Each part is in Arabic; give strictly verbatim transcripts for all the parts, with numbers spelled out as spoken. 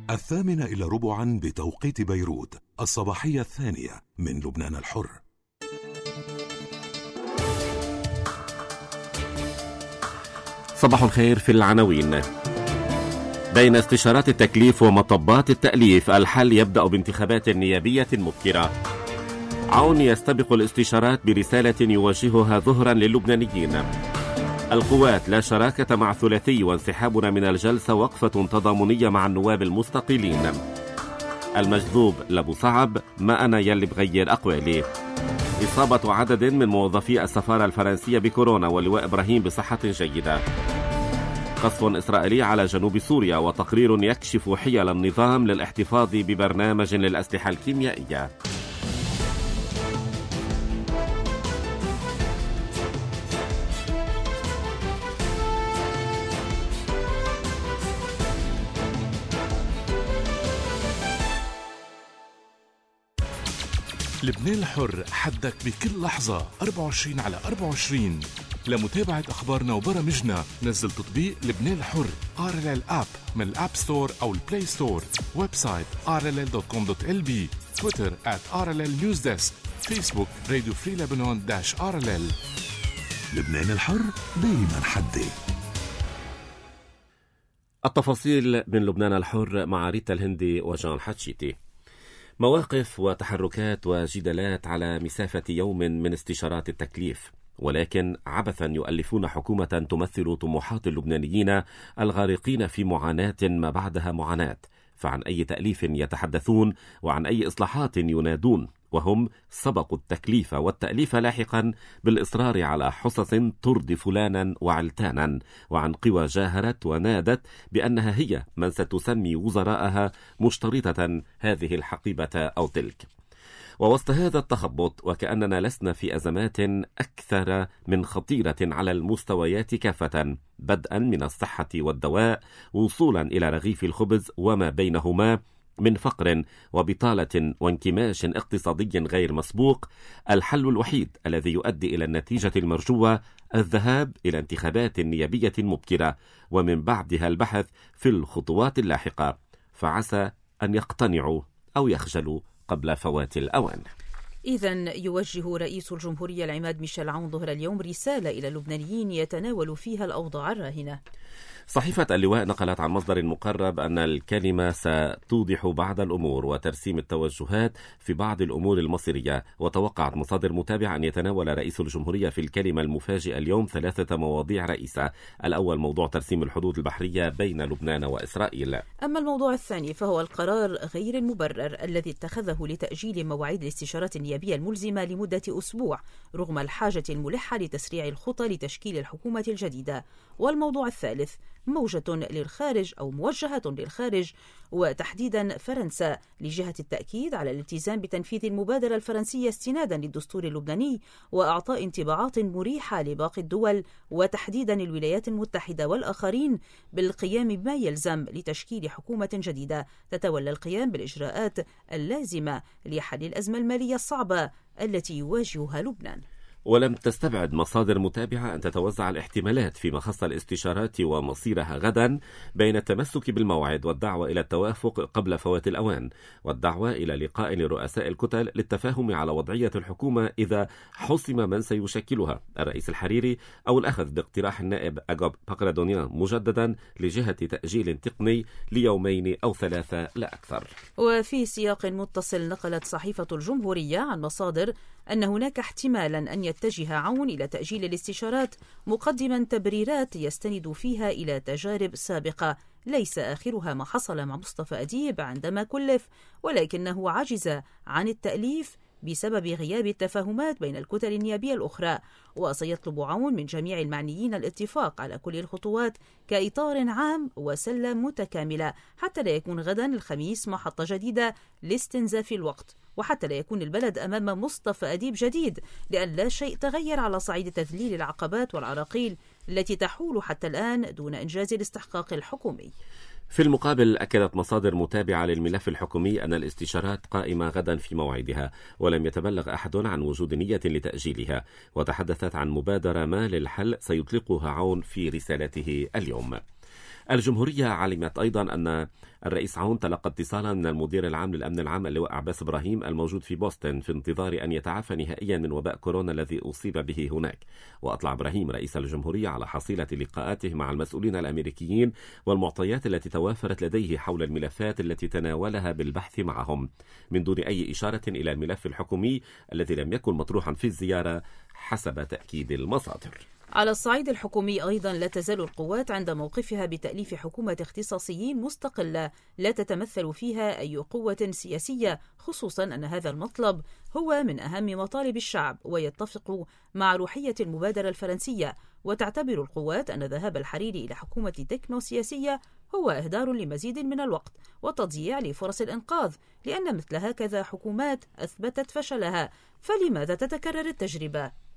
الثامنة إلى ربعا بتوقيت بيروت، الصباحية الثانية من لبنان الحر. صباح الخير. في العناوين: بين استشارات التكليف ومطبات التأليف، الحل يبدأ بانتخابات نيابية مبكرة. عون يستبق الاستشارات برسالة يوجهها ظهرا للبنانيين. القوات: لا شراكة مع ثلاثي وانسحابنا من الجلسة وقفة تضامنية مع النواب المستقلين. المجذوب: لابو صعب، ما أنا يلي بغير أقوالي. إصابة عدد من موظفي السفارة الفرنسية بكورونا، ولواء إبراهيم بصحة جيدة. قصف إسرائيلي على جنوب سوريا، وتقرير يكشف حيل النظام للاحتفاظ ببرنامج للأسلحة الكيميائية. لبنان الحر، حدك بكل لحظة أربعة وعشرين على أربعة وعشرين. لمتابعة أخبارنا وبرامجنا نزل تطبيق لبنان الحر آر إل إل آب من الآب ستور أو البلاي ستور. ويب سايت آر إل إل دوت كوم دوت إل بي. تويتر آت آر إل إل نيوز ديسك. فيسبوك راديو فري لبنان داش آر إل إل. لبنان الحر دايما حدي. التفاصيل من لبنان الحر مع ريتا الهندي وجان حتشيتي. مواقف وتحركات وجدالات على مسافة يوم من استشارات التكليف، ولكن عبثا يؤلفون حكومة تمثل طموحات اللبنانيين الغارقين في معاناة ما بعدها معاناة. فعن أي تأليف يتحدثون وعن أي إصلاحات ينادون، وهم سبقوا التكليف والتأليف لاحقا بالإصرار على حصص ترضي فلانا وعلتانا، وعن قوى جاهرت ونادت بأنها هي من ستسمي وزراءها مشترطة هذه الحقيبة أو تلك. ووسط هذا التخبط، وكأننا لسنا في أزمات أكثر من خطيرة على المستويات كافة، بدءا من الصحة والدواء وصولا إلى رغيف الخبز وما بينهما من فقر وبطالة وانكماش اقتصادي غير مسبوق، الحل الوحيد الذي يؤدي إلى النتيجة المرجوة الذهاب إلى انتخابات نيابية مبكرة، ومن بعدها البحث في الخطوات اللاحقة، فعسى أن يقتنعوا أو يخجلوا قبل فوات الأوان. إذن يوجه رئيس الجمهورية العماد ميشيل عون ظهر اليوم رسالة إلى اللبنانيين يتناول فيها الأوضاع الراهنة. صحيفة اللواء نقلت عن مصدر مقرب أن الكلمة ستوضح بعض الأمور وترسيم التوجهات في بعض الأمور المصيرية. وتوقعت مصادر متابعة أن يتناول رئيس الجمهورية في الكلمة المفاجئة اليوم ثلاثة مواضيع رئيسة. الأول موضوع ترسيم الحدود البحرية بين لبنان وإسرائيل. أما الموضوع الثاني فهو القرار غير المبرر الذي اتخذه لتأجيل مواعيد الاستشارات النيابية الملزمة لمدة أسبوع رغم الحاجة الملحة لتسريع الخطى لتشكيل الحكومة الجديدة. والموضوع الثالث موجة للخارج أو موجهة للخارج وتحديدا فرنسا لجهة التأكيد على الالتزام بتنفيذ المبادرة الفرنسية استنادا للدستور اللبناني وأعطاء انطباعات مريحة لباقي الدول وتحديدا الولايات المتحدة والآخرين بالقيام بما يلزم لتشكيل حكومة جديدة تتولى القيام بالإجراءات اللازمة لحل الأزمة المالية الصعبة التي يواجهها لبنان. ولم تستبعد مصادر متابعة أن تتوزع الاحتمالات فيما خص الاستشارات ومصيرها غدا بين التمسك بالموعد والدعوة إلى التوافق قبل فوات الأوان، والدعوة إلى لقاء لرؤساء الكتل للتفاهم على وضعية الحكومة إذا حسم من سيشكلها، الرئيس الحريري، أو الأخذ باقتراح النائب أجوب باقرادونيان مجددا لجهة تأجيل تقني ليومين أو ثلاثة لا أكثر. وفي سياق متصل نقلت صحيفة الجمهورية عن مصادر أن هناك احتمالا أن يتجه عون إلى تأجيل الاستشارات مقدما تبريرات يستند فيها إلى تجارب سابقة ليس آخرها ما حصل مع مصطفى أديب عندما كلف، ولكنه عجز عن التأليف بسبب غياب التفاهمات بين الكتل النيابية الأخرى. وسيطلب عون من جميع المعنيين الاتفاق على كل الخطوات كإطار عام وسلة متكاملة حتى لا يكون غدا الخميس محطة جديدة لاستنزاف الوقت، وحتى لا يكون البلد أمام مصطفى أديب جديد، لأن لا شيء تغير على صعيد تذليل العقبات والعراقيل التي تحول حتى الآن دون إنجاز الاستحقاق الحكومي. في المقابل أكدت مصادر متابعة للملف الحكومي أن الاستشارات قائمة غدا في موعدها، ولم يتبلغ أحد عن وجود نية لتأجيلها، وتحدثت عن مبادرة ما للحل سيطلقها عون في رسالته اليوم. الجمهورية علمت أيضا أن الرئيس عون تلقى اتصالا من المدير العام للأمن العام اللواء عباس إبراهيم الموجود في بوسطن في انتظار أن يتعافى نهائيا من وباء كورونا الذي أصيب به هناك. وأطلع إبراهيم رئيس الجمهورية على حصيلة لقاءاته مع المسؤولين الأمريكيين والمعطيات التي توافرت لديه حول الملفات التي تناولها بالبحث معهم، من دون أي إشارة إلى الملف الحكومي الذي لم يكن مطروحا في الزيارة حسب تأكيد المصادر. على الصعيد الحكومي أيضا لا تزال القوات عند موقفها بتأليف حكومة اختصاصيين مستقلة لا تتمثل فيها أي قوة سياسية، خصوصا أن هذا المطلب هو من أهم مطالب الشعب ويتفق مع روحية المبادرة الفرنسية. وتعتبر القوات أن ذهاب الحريري إلى حكومة تكنو سياسية هو إهدار لمزيد من الوقت وتضييع لفرص الإنقاذ، لأن مثل هكذا حكومات أثبتت فشلها، فلماذا تتكرر التجربة؟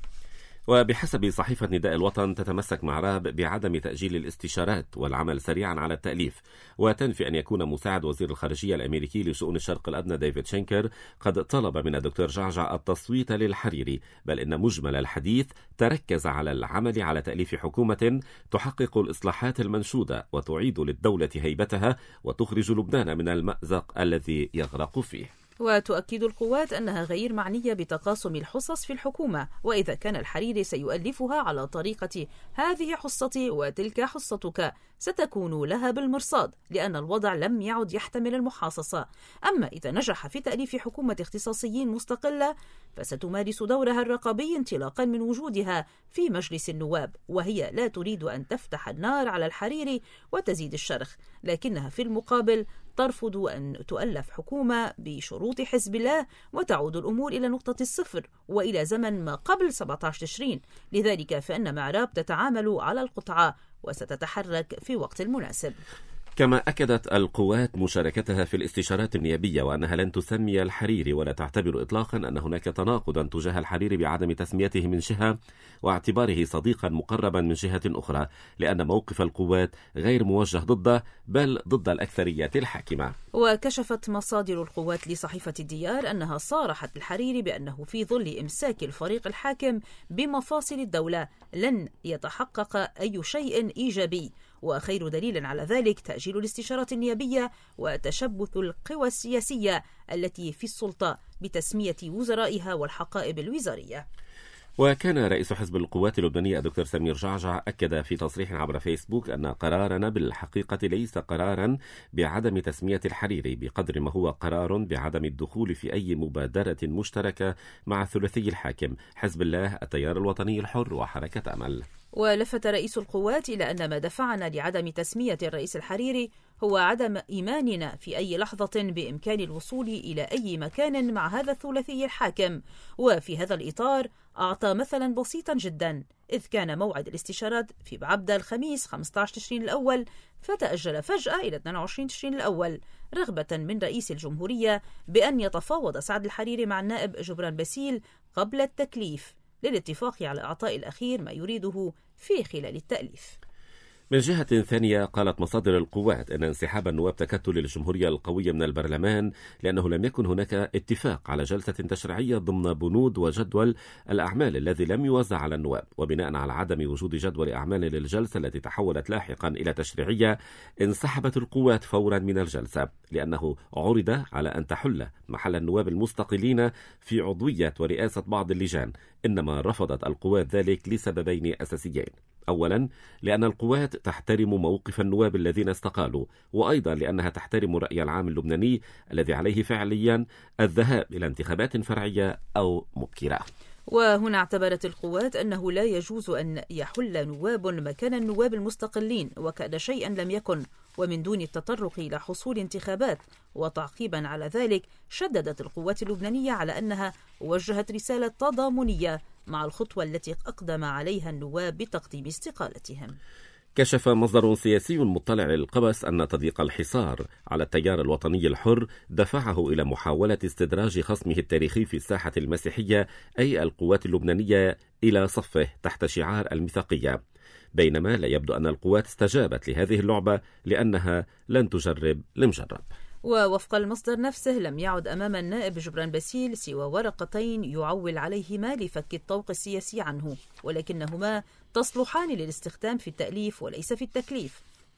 وبحسب صحيفة نداء الوطن تتمسك معراب بعدم تأجيل الاستشارات والعمل سريعا على التأليف، وتنفي أن يكون مساعد وزير الخارجية الأمريكي لشؤون الشرق الأدنى ديفيد شينكر قد طلب من الدكتور جعجع التصويت للحريري، بل إن مجمل الحديث تركز على العمل على تأليف حكومة تحقق الإصلاحات المنشودة وتعيد للدولة هيبتها وتخرج لبنان من المأزق الذي يغرق فيه. وتؤكد القوات أنها غير معنية بتقاسم الحصص في الحكومة، وإذا كان الحريري سيؤلفها على طريقة هذه حصتي وتلك حصتك ستكون لها بالمرصاد، لأن الوضع لم يعد يحتمل المحاصصة. أما إذا نجح في تأليف حكومة اختصاصيين مستقلة فستمارس دورها الرقابي انطلاقا من وجودها في مجلس النواب، وهي لا تريد أن تفتح النار على الحريري وتزيد الشرخ، لكنها في المقابل ترفض أن تؤلف حكومة بشروط حزب الله وتعود الأمور إلى نقطة الصفر وإلى زمن ما قبل سبعة عشر تشرين. لذلك فإن معراب تتعامل على القطعة وستتحرك في وقت المناسب. كما أكدت القوات مشاركتها في الاستشارات النيابية وأنها لن تسمي الحريري ولا تعتبر إطلاقا أن هناك تناقضا تجاه الحريري بعدم تسميته من جهة واعتباره صديقا مقربا من جهة أخرى، لأن موقف القوات غير موجه ضده بل ضد الأكثرية الحاكمة. وكشفت مصادر القوات لصحيفة الديار أنها صارحت الحريري بأنه في ظل إمساك الفريق الحاكم بمفاصل الدولة لن يتحقق أي شيء إيجابي، وخير دليل على ذلك تأجيل الاستشارات النيابية وتشبث القوى السياسية التي في السلطة بتسمية وزرائها والحقائب الوزارية. وكان رئيس حزب القوات اللبنانية الدكتور سمير جعجع أكد في تصريح عبر فيسبوك أن قرارنا بالحقيقة ليس قرارا بعدم تسمية الحريري بقدر ما هو قرار بعدم الدخول في أي مبادرة مشتركة مع الثلاثي الحاكم حزب الله، التيار الوطني الحر وحركة أمل. ولفت رئيس القوات إلى أن ما دفعنا لعدم تسمية الرئيس الحريري هو عدم إيماننا في أي لحظة بإمكان الوصول إلى أي مكان مع هذا الثلاثي الحاكم. وفي هذا الإطار أعطى مثلا بسيطا جدا، إذ كان موعد الاستشارات في بعبدة الخميس خمسة عشر تشرين الأول فتأجل فجأة إلى اثنين وعشرين تشرين الأول رغبة من رئيس الجمهورية بأن يتفاوض سعد الحريري مع النائب جبران باسيل قبل التكليف للاتفاق على إعطاء الأخير ما يريده في خلال التأليف. من جهة ثانية قالت مصادر القوات أن انسحاب النواب تكتل للجمهورية القوية من البرلمان لأنه لم يكن هناك اتفاق على جلسة تشريعية ضمن بنود وجدول الأعمال الذي لم يوزع على النواب، وبناء على عدم وجود جدول أعمال للجلسة التي تحولت لاحقا إلى تشريعية انسحبت القوات فورا من الجلسة لأنه عرض على أن تحل محل النواب المستقلين في عضوية ورئاسة بعض اللجان، إنما رفضت القوات ذلك لسببين أساسيين. أولا لأن القوات تحترم موقف النواب الذين استقالوا، وأيضا لأنها تحترم الرأي العام اللبناني الذي عليه فعليا الذهاب إلى انتخابات فرعية أو مبكرة. وهنا اعتبرت القوات أنه لا يجوز أن يحل نواب مكان النواب المستقلين وكأن شيئا لم يكن ومن دون التطرق إلى حصول انتخابات. وتعقيبا على ذلك شددت القوات اللبنانية على أنها وجهت رسالة تضامنية مع الخطوة التي أقدم عليها النواب بتقديم استقالتهم. كشف مصدر سياسي مطلع للقبس أن تضييق الحصار على التيار الوطني الحر دفعه إلى محاولة استدراج خصمه التاريخي في الساحة المسيحية أي القوات اللبنانية إلى صفه تحت شعار الميثاقية، بينما لا يبدو أن القوات استجابت لهذه اللعبة لأنها لن تجرب لمجرب. ووفق المصدر نفسه لم يعد أمام النائب جبران باسيل سوى ورقتين يعول عليهما لفك الطوق السياسي عنه، ولكنهما تصلحان للاستخدام في التأليف وليس في التكليف.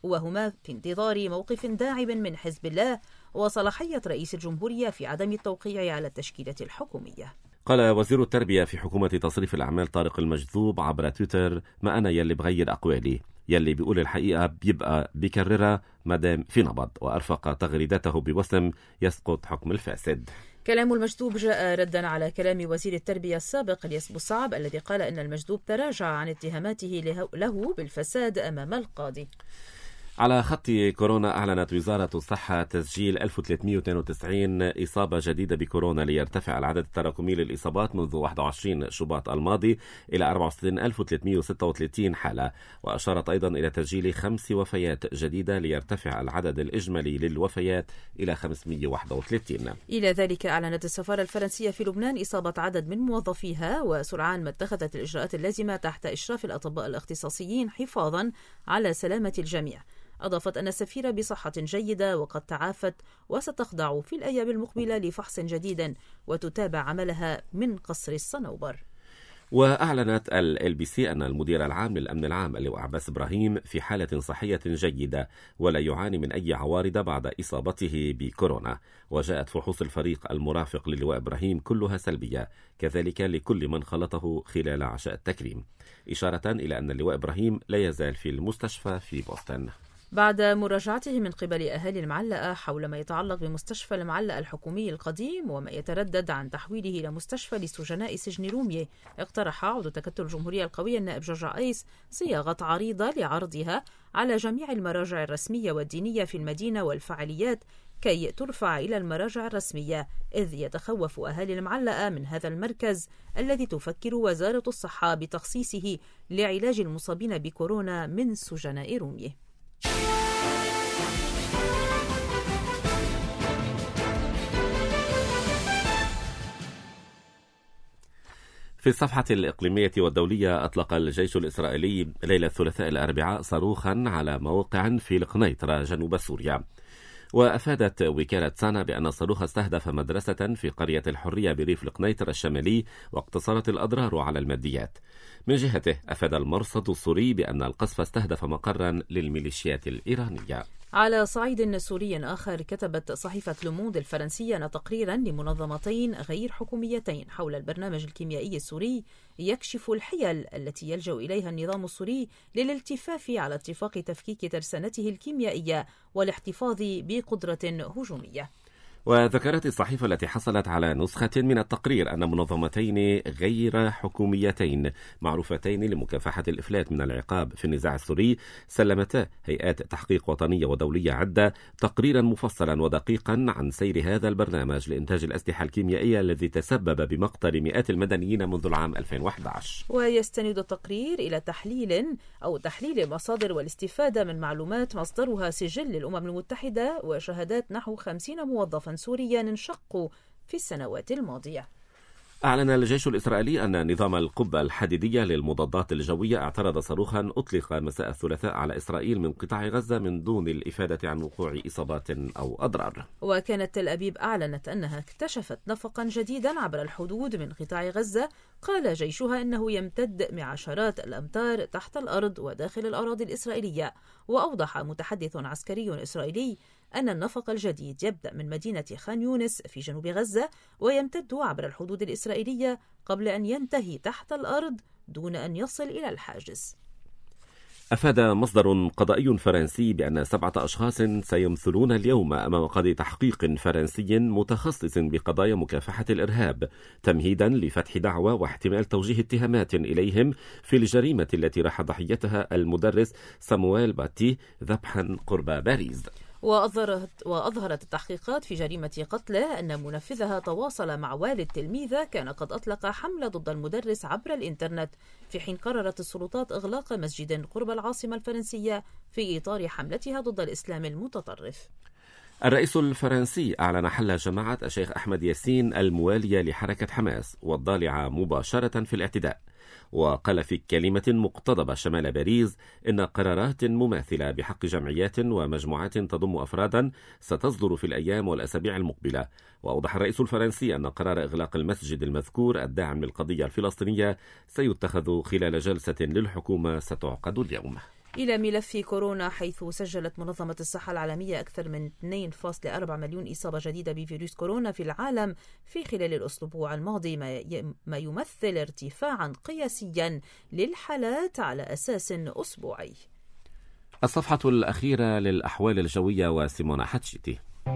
وهما في انتظار موقف داعم من حزب الله وصلاحية رئيس الجمهورية في عدم التوقيع على التشكيلة الحكومية. قال وزير التربية في حكومة تصريف الأعمال طارق المجذوب عبر تويتر: ما أنا يلي بغير أقوالي، يلي بيقول الحقيقة بيبقى بيكررها مدام في نبض، وأرفق تغريدته بوسم يسقط حكم الفاسد. كلام المجذوب جاء ردا على كلام وزير التربية السابق الياس بوصعب الذي قال أن المجذوب تراجع عن اتهاماته له بالفساد أمام القاضي. على خط كورونا، أعلنت وزارة الصحة تسجيل ألف وثلاثمئة واثنين وتسعين إصابة جديدة بكورونا، ليرتفع العدد التراكمي للإصابات منذ واحد وعشرين شباط الماضي إلى أربعة وستين ألف وثلاثمئة وستة وثلاثين حالة. وأشارت أيضا إلى تسجيل خمس وفيات جديدة، ليرتفع العدد الإجمالي للوفيات إلى خمسمئة وواحد وثلاثين. إلى ذلك أعلنت السفارة الفرنسية في لبنان إصابة عدد من موظفيها، وسرعان ما اتخذت الإجراءات اللازمة تحت إشراف الأطباء الاختصاصيين حفاظا على سلامة الجميع. أضافت أن السفيرة بصحة جيدة وقد تعافت، وستخضع في الأيام المقبلة لفحص جديد وتتابع عملها من قصر الصنوبر. وأعلنت ال بي سي أن المدير العام للأمن العام اللواء عباس إبراهيم في حالة صحية جيدة ولا يعاني من أي عوارض بعد إصابته بكورونا. وجاءت فحوص الفريق المرافق للواء إبراهيم كلها سلبية، كذلك لكل من خلطه خلال عشاء التكريم، إشارة إلى أن اللواء إبراهيم لا يزال في المستشفى في بوسطن. بعد مراجعته من قبل أهالي المعلقة حول ما يتعلق بمستشفى المعلقة الحكومي القديم وما يتردد عن تحويله إلى مستشفى لسجناء سجن رومية، اقترح عضو تكتل الجمهورية القوية النائب جورج عيس صياغة عريضة لعرضها على جميع المراجع الرسمية والدينية في المدينة والفعاليات كي ترفع إلى المراجع الرسمية، إذ يتخوف أهالي المعلقة من هذا المركز الذي تفكر وزارة الصحة بتخصيصه لعلاج المصابين بكورونا من سجناء رومية. في الصفحة الإقليمية والدولية، أطلق الجيش الإسرائيلي ليلة الثلاثاء الأربعاء صاروخا على موقع في القنيطرة جنوب سوريا. وأفادت وكالة سانا بأن الصاروخ استهدف مدرسة في قرية الحرية بريف القنيطرة الشمالي، واقتصرت الأضرار على الماديات. من جهته أفاد المرصد السوري بأن القصف استهدف مقرا للميليشيات الإيرانية. على صعيد سوري آخر، كتبت صحيفة لوموند الفرنسية أن تقريرا لمنظمتين غير حكوميتين حول البرنامج الكيميائي السوري يكشف الحيل التي يلجأ إليها النظام السوري للالتفاف على اتفاق تفكيك ترسانته الكيميائية والاحتفاظ بقدرة هجومية. وذكرت الصحيفة التي حصلت على نسخة من التقرير أن منظمتين غير حكوميتين معروفتين لمكافحة الإفلات من العقاب في النزاع السوري سلمتا هيئات تحقيق وطنية ودولية عدة تقريرا مفصلا ودقيقا عن سير هذا البرنامج لإنتاج الأسلحة الكيميائية الذي تسبب بمقتل مئات المدنيين منذ العام ألفين وأحد عشر. ويستند التقرير إلى تحليل أو تحليل المصادر والاستفادة من معلومات مصدرها سجل الأمم المتحدة وشهادات نحو خمسين موظفا سوريا انشقوا في السنوات الماضية. أعلن الجيش الإسرائيلي أن نظام القبة الحديدية للمضادات الجوية اعترض صاروخا أطلق مساء الثلاثاء على إسرائيل من قطاع غزة من دون الإفادة عن وقوع إصابات أو أضرار. وكانت تل أبيب أعلنت أنها اكتشفت نفقا جديدا عبر الحدود من قطاع غزة قال جيشها إنه يمتد بعشرات الأمتار تحت الأرض وداخل الأراضي الإسرائيلية. وأوضح متحدث عسكري إسرائيلي أن النفق الجديد يبدأ من مدينة خان يونس في جنوب غزة ويمتد عبر الحدود الإسرائيلية قبل أن ينتهي تحت الأرض دون أن يصل إلى الحاجز. أفاد مصدر قضائي فرنسي بأن سبعة أشخاص سيمثلون اليوم أمام قاضي تحقيق فرنسي متخصص بقضايا مكافحة الإرهاب تمهيدا لفتح دعوى واحتمال توجيه اتهامات إليهم في الجريمة التي راح ضحيتها المدرس سامويل باتي ذبحا قرب باريس. وأظهرت, وأظهرت التحقيقات في جريمة قتله أن منفذها تواصل مع والد تلميذة كان قد أطلق حملة ضد المدرس عبر الإنترنت، في حين قررت السلطات إغلاق مسجد قرب العاصمة الفرنسية في إطار حملتها ضد الإسلام المتطرف. الرئيس الفرنسي أعلن حل جماعة الشيخ أحمد ياسين الموالية لحركة حماس والضالعة مباشرة في الاعتداء. وقال في كلمة مقتضبة شمال باريس إن قرارات مماثلة بحق جمعيات ومجموعات تضم أفرادا ستصدر في الأيام والأسابيع المقبلة. وأوضح الرئيس الفرنسي أن قرار إغلاق المسجد المذكور الداعم للقضية الفلسطينية سيتخذ خلال جلسة للحكومة ستعقد اليوم. إلى ملف كورونا، حيث سجلت منظمة الصحة العالمية أكثر من اثنين فاصلة أربعة مليون إصابة جديدة بفيروس كورونا في العالم في خلال الأسبوع الماضي، ما يمثل ارتفاعا قياسيا للحالات على أساس أسبوعي. الصفحة الأخيرة للأحوال الجوية وسيمونا حتشيتي.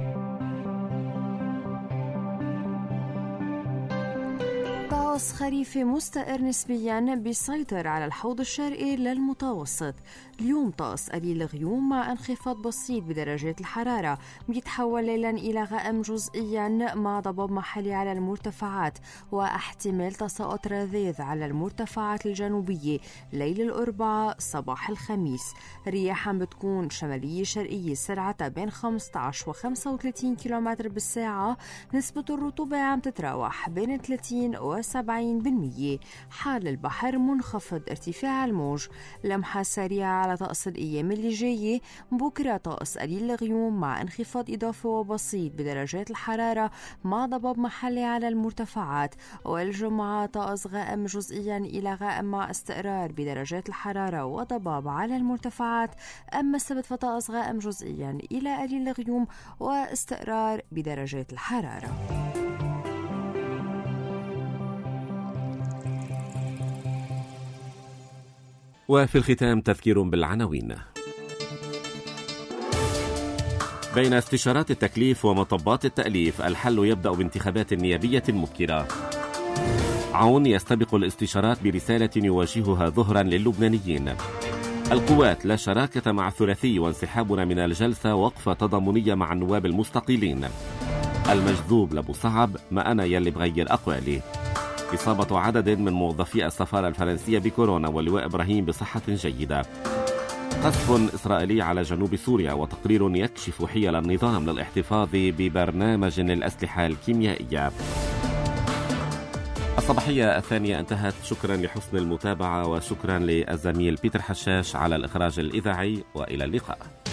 طقس خريفي مستقر نسبيا بيسيطر على الحوض الشرقي للمتوسط. اليوم طقس قليل غيوم مع انخفاض بسيط بدرجات الحرارة، بيتحول ليلا إلى غائم جزئيا مع ضباب محلي على المرتفعات واحتمال تساقط رذاذ على المرتفعات الجنوبية ليل الأربعاء صباح الخميس. رياح عم بتكون شمالية شرقية سرعتها بين خمسة عشر و خمسة وثلاثين كيلومتر بالساعة. نسبة الرطوبة عم تتراوح بين ثلاثين و سبعين بالمية. حال البحر منخفض ارتفاع الموج. لمحة سريعة على طقس الأيام اللي جاية. بكرة طقس قليل الغيوم مع انخفاض إضافي وبسيط بدرجات الحرارة مع ضباب محلي على المرتفعات. والجمعة طقس غائم جزئيا إلى غائم مع استقرار بدرجات الحرارة وضباب على المرتفعات. أما السبت فطقس غائم جزئيا إلى قليل الغيوم واستقرار بدرجات الحرارة. وفي الختام تذكير بالعناوين. بين استشارات التكليف ومطبات التأليف، الحل يبدأ بانتخابات نيابية مبكرة. عون يستبق الاستشارات برسالة يواجهها ظهرا للبنانيين. القوات لا شراكة مع الثلاثي وانسحابنا من الجلسة وقفة تضامنية مع النواب المستقيلين. المجذوب لابو صعب، ما أنا يلي بغير أقوالي. إصابة عدد من موظفي السفارة الفرنسية بكورونا واللواء إبراهيم بصحة جيدة. قصف إسرائيلي على جنوب سوريا وتقرير يكشف حيل النظام للاحتفاظ ببرنامج للأسلحة الكيميائية. الصباحية الثانية انتهت. شكرا لحسن المتابعة وشكرا للزميل بيتر حشاش على الإخراج الإذاعي، وإلى اللقاء.